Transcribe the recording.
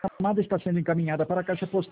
chamada está sendo encaminhada para a caixa postal